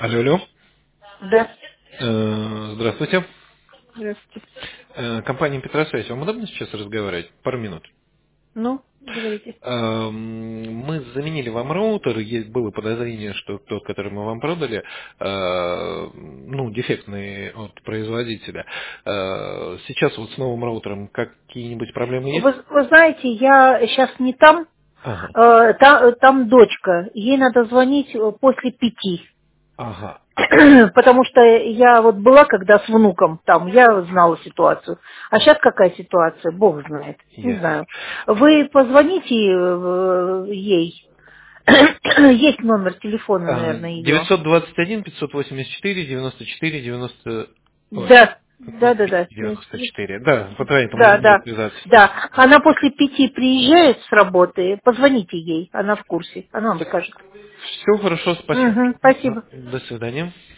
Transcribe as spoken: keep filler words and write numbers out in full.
Алло, алло. Да. Э, Здравствуйте. Здравствуйте. Э, Компания Петросвязь. Вам удобно сейчас разговаривать? Пару минут. Ну, говорите. Эм, Мы заменили вам роутер. Есть было подозрение, что тот, который мы вам продали, э, ну, дефектный от производителя. Э, Сейчас вот с новым роутером какие-нибудь проблемы есть? Вы, вы знаете, я сейчас не там, Ага. э, та- там дочка. Ей надо звонить э, после пяти. Ага. Потому что я вот была когда с внуком там, я знала ситуацию. А сейчас какая ситуация, Бог знает. Не Ясно. знаю. Вы позвоните э, ей. Есть номер телефона, А, наверное, ее. девятьсот двадцать один пятьсот восемьдесят четыре девяносто четыре девяносто. Ой. Да, да, да, да. девяносто четыре. Да, по этому Да, номеру да, связаться с ней. да. Она после пяти приезжает с работы, позвоните ей, она в курсе, она вам скажет. Все хорошо, спасибо. Угу, спасибо. До свидания.